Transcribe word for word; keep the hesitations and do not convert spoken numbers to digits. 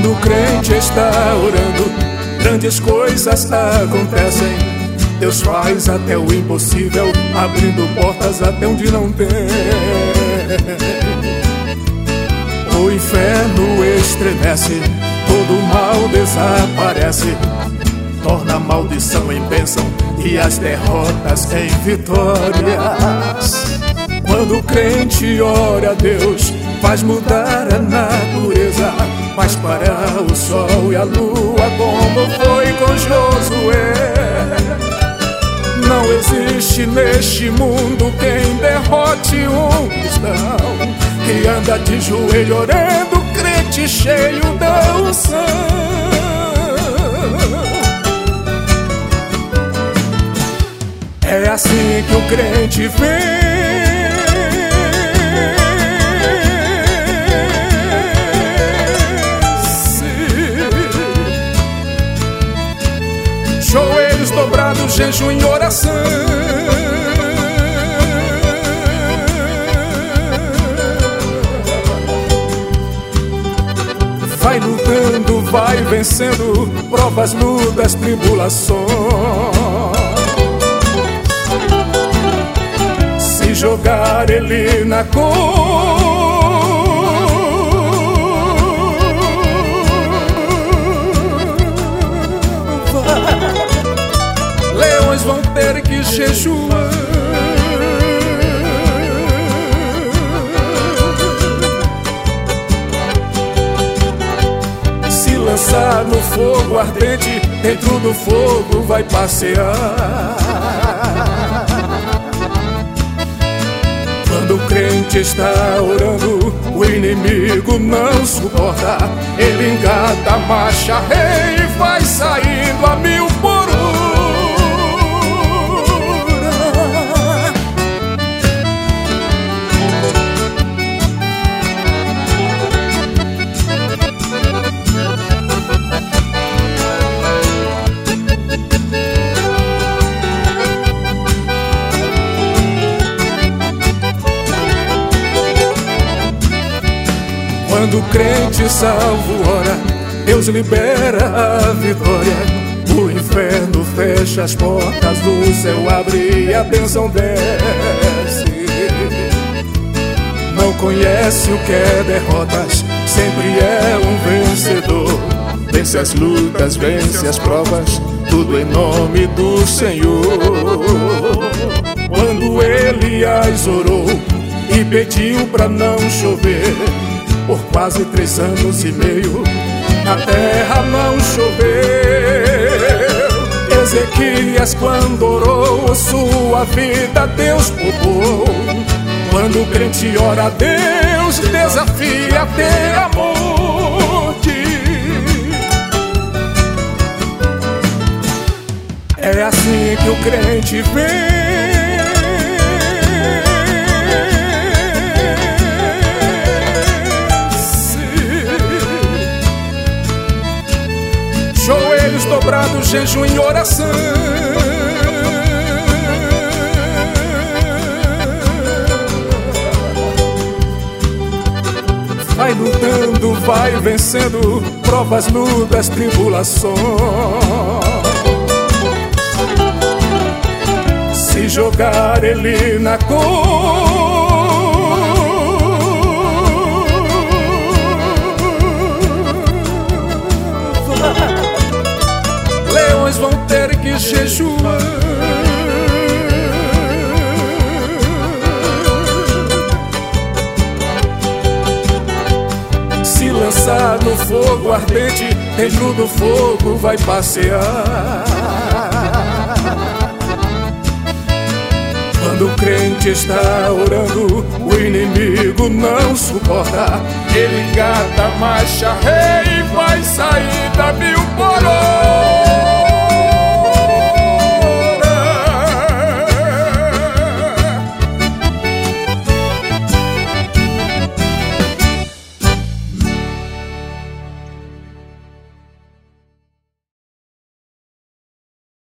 Quando o crente está orando, grandes coisas acontecem. Deus faz até o impossível, abrindo portas até onde não tem. O inferno estremece, todo o mal desaparece, torna a maldição em bênção e as derrotas em vitórias. Quando o crente ora a Deus, faz mudar a natureza, faz parar o sol e a lua, como foi com Josué. Não existe neste mundo quem derrote um cristão que anda de joelho orando, crente cheio da unção. É assim que o crente vence. Joelhos dobrados, jejum em oração. Vai lutando, vai vencendo provas, lutas, tribulações. Se jogar ele na cor, leões vão ter que jejuar. Se lançar no fogo ardente, dentro do fogo vai passear. Quando o crente está orando, o inimigo não suporta. Ele engata a marcha rei e vai saindo a mil por hora. Quando o crente salvo ora, Deus libera a vitória. O inferno fecha as portas, o céu abre e a bênção desce. Não conhece o que é derrotas, sempre é um vencedor. Vence as lutas, vence as provas, tudo em nome do Senhor. Quando Elias orou e pediu pra não chover, por quase três anos e meio a terra não choveu. Ezequias, quando orou, sua vida Deus poupou. Quando o crente ora a Deus, desafia até a morte. É assim que o crente vem. Joelhos dobrados, jejum em oração. Vai lutando, vai vencendo provas, lutas, tribulações. Se jogar ele na cor, leões vão ter que jejuar. Se lançar no fogo ardente, dentro do fogo vai passear. Quando o crente está orando, o inimigo não suporta. Ele engata a marcha rei e vai sair da mil portas.